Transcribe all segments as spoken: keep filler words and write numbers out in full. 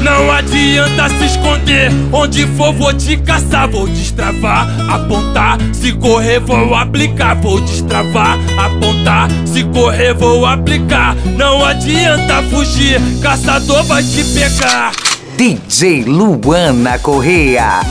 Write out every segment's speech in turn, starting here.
Não adianta se esconder, onde for vou te caçar. Vou destravar, apontar, se correr vou aplicar. Vou destravar, apontar, se correr vou aplicar. Não adianta fugir, caçador vai te pegar. D J Luana Correia.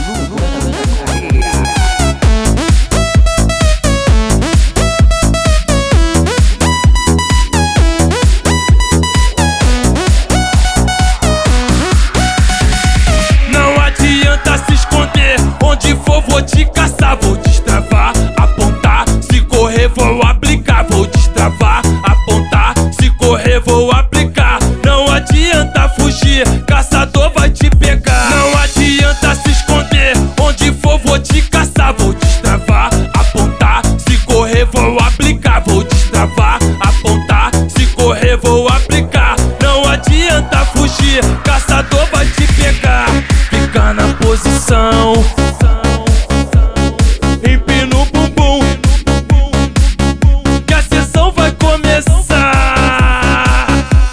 Onde for vou te caçar, vou destravar, apontar, se correr vou aplicar. Vou destravar, apontar, se correr vou aplicar. Não adianta fugir, caçador vai te pegar. Não adianta se esconder, onde for vou te caçar. Vou destravar, apontar, se correr vou aplicar. Vou destravar, apontar, se correr vou aplicar. Não adianta fugir, caçador vai te pegar. Fica na posição, empina o bumbum, que a sessão vai começar.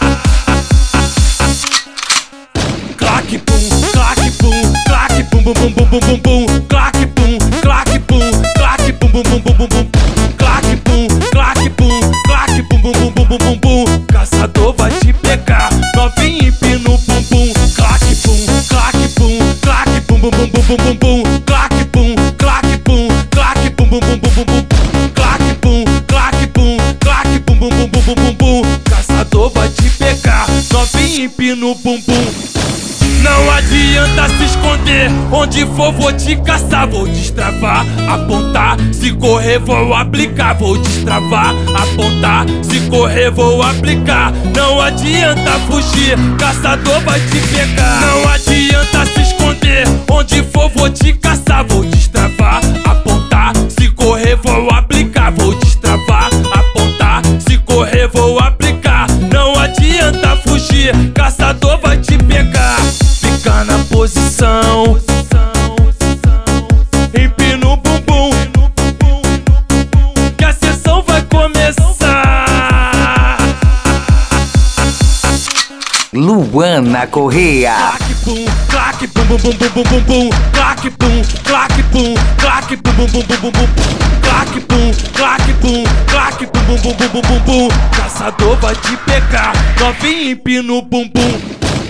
Claque pum, claque pum, claque pum bum bum bum bum bum bum. Claque pum, claque pum, claque pum bum bum bum bum bum. Claque pum, claque pum, claque pum bum bum bum bum bum bum. Caçador vai te pegar, novinho empina o bumbum. Claque pum, claque pum, claque pum bum bum bum bum bum bum. Claque pum, claque pum, claque pum bum bum bum bum bum. Claque pum, claque pum, claque pum bum bum bum bum bum bum. Caçador vai te pegar, novinho empina o bumbum. Não adianta se esconder, onde for vou te caçar. Vou destravar, apontar, se correr vou aplicar. Vou destravar, apontar, se correr vou aplicar. Não adianta fugir, caçador vai te pegar. Não adianta se esconder, onde for vou te caçar. Vou destravar, apontar, se correr vou aplicar. Vou destravar, apontar, se correr vou aplicar. Não adianta fugir, caçador vai te pegar. Fica na posição, empina o bumbum, que a sessão vai começar. Luana Correia. Claque pum, claque pum bum bum bum bum bum bum. Claque pum, claque pum, claque pum bum bum bum bum bum. Claque pum, claque pum, claque pum bum bum bum bum bum bum. Caçador vai te pegar, novinho empina o bumbum.